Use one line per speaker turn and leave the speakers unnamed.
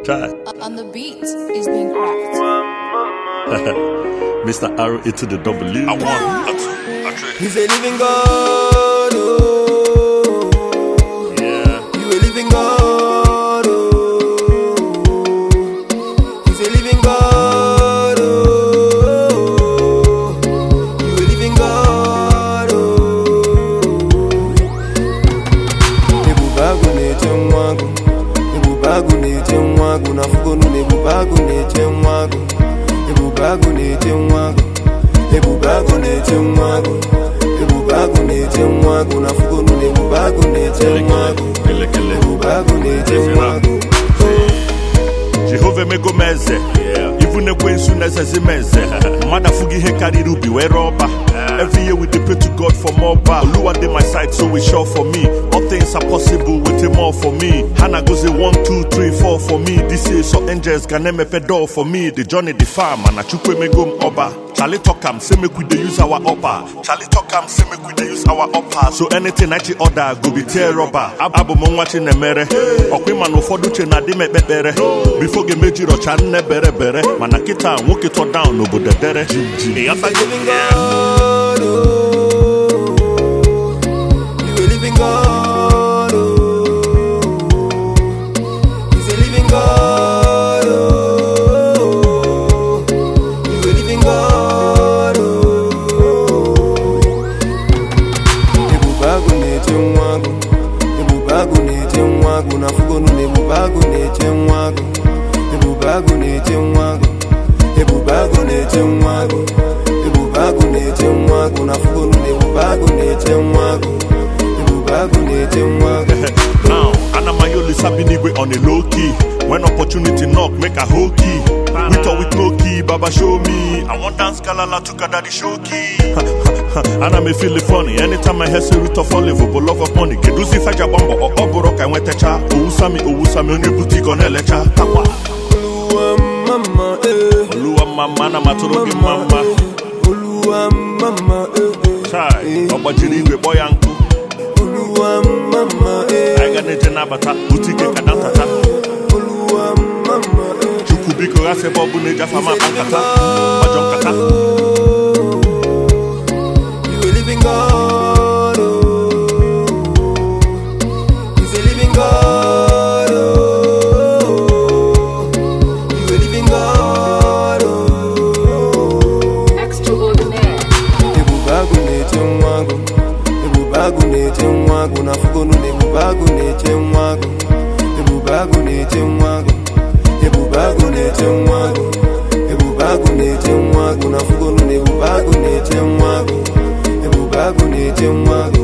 Try.
On the beat is being cracked.
Mr. Arrow into the W. I want.
He's a living God. Oh.
Yeah.
You a living God. Oh. He's a living God. Oh. You a living God. Oh. Nebubagu neche mwagu. Nebubagu neche mwagu. Nafugonu nebubagu neche mwagu. Nebubagu neche mwagu. Nebubagu neche mwagu. Nebubagu neche mwagu. Nafugonu nebubagu neche mwagu. Nebubagu neche mwagu.
Jehovah mego meze. Even a kwensu nezezi meze. Mada fugi he kariri ubi we roba. Every year we dey pray to God for more bar. Oluwa dey my side, so we sure for me. All things are possible with him all for me. Hannah goes a 1, 2, 3, 4 for me. This year so angels gonna me pedal for me. The journey the farm and achukwe megom oba. Charlie talk am say make we dey use our upper. Charlie talk am say make we dey use our upper. So anything I order go be tear rubber. Abo mo watching the mere. Okwe man ufodu che na di me pepere. Before ge meji ro chan ne bere bere. Mana kita nwoke to down no bo dedere.
He's a living God. Oh. You a living God. Oh. He's a living God. Oh. You a living God. Oh. Nebubagu neche mwagu. Nebubagu neche mwagu. Nafugonu nebubagu neche mwagu. Nebubagu neche mwagu. Nebubagu neche mwagu. Nebubagu neche mwagu. Nafugonu nebubagu neche mwagu. Nebubagu neche mwagu.
Now, Anamayoli Sabinigwe on a low key. When opportunity knock, make a whole key. With or with no key, Baba show me. I want dance Kalala to Kadadi show key. And I may feel it funny. Anytime I hear say root of olive, but love of money. Keduzi Faja Bombo or Oborok, I went to cha. Uusami, on your boutique on Elecha.
Mama, eh.
Oluwa mama na matorogi mama.
Oluwa mama, eh.
Chai, Obajiri we boy uncle.
Oluwa mama, eh.
I got a nabata, boutique kadantata.
Oluwa mama, eh.
Chukubiko rase bobu neja fama bankata. Bajon kata.
You a living God. Oh. He's a living God. Oh. You a living God. Oh.
Extraordinaire.
Nebubagu neche mwagu. Nebubagu neche mwagu. Nafugonu nebubagu neche mwagu. Nebubagu neche mwagu. Nebubagu neche mwagu. Nebubagu neche mwagu. Nafugonu nebubagu neche mwagu. Nebubagu neche mwagu.